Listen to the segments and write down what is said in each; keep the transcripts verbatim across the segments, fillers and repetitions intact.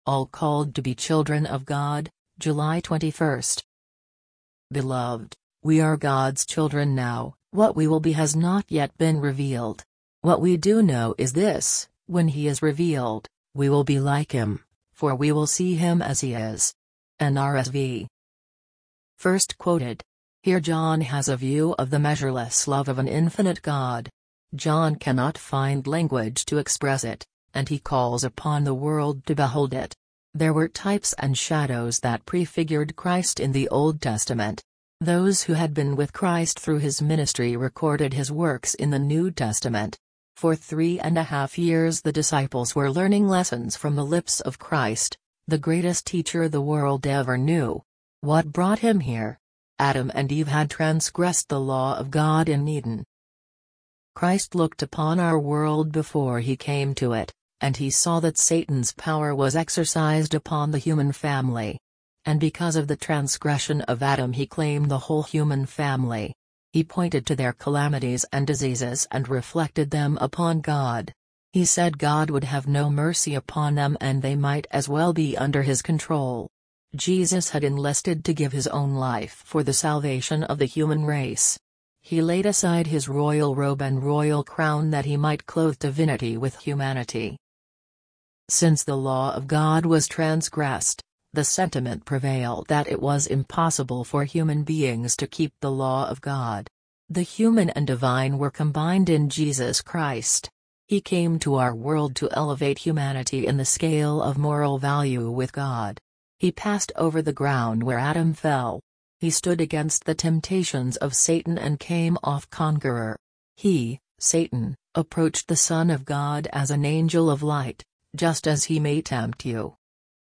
all called to be children of God, July twenty-first. Beloved, we are God's children now. What we will be has not yet been revealed. What we do know is this: when he is revealed, we will be like him, for we will see him as he is. N R S V. First quoted. Here John has a view of the measureless love of an infinite God. John cannot find language to express it, and he calls upon the world to behold it. There were types and shadows that prefigured Christ in the Old Testament. Those who had been with Christ through his ministry recorded his works in the New Testament. For three and a half years the disciples were learning lessons from the lips of Christ, the greatest teacher the world ever knew. What brought him here? Adam and Eve had transgressed the law of God in Eden. Christ looked upon our world before he came to it, and he saw that Satan's power was exercised upon the human family. And because of the transgression of Adam he claimed the whole human family. He pointed to their calamities and diseases and reflected them upon God. He said God would have no mercy upon them and they might as well be under his control. Jesus had enlisted to give his own life for the salvation of the human race. He laid aside his royal robe and royal crown that he might clothe divinity with humanity. Since the law of God was transgressed, the sentiment prevailed that it was impossible for human beings to keep the law of God. The human and divine were combined in Jesus Christ. He came to our world to elevate humanity in the scale of moral value with God. He passed over the ground where Adam fell. He stood against the temptations of Satan and came off conqueror. He, Satan, approached the Son of God as an angel of light, just as he may tempt you.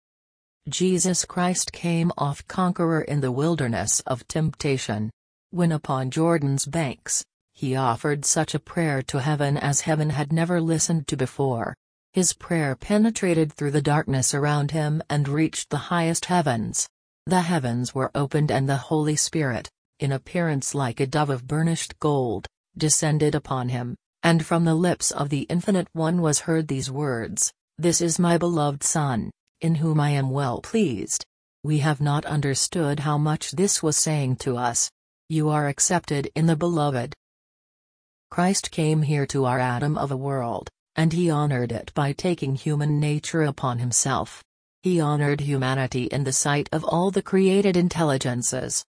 Jesus Christ came off conqueror in the wilderness of temptation. When upon Jordan's banks, he offered such a prayer to heaven as heaven had never listened to before. His prayer penetrated through the darkness around him and reached the highest heavens. The heavens were opened and the Holy Spirit, in appearance like a dove of burnished gold, descended upon him, and from the lips of the Infinite One was heard these words, "This is my beloved Son, in whom I am well pleased." We have not understood how much this was saying to us. You are accepted in the Beloved. Christ came here to our atom of a world, and he honored it by taking human nature upon himself. He honored humanity in the sight of all the created intelligences,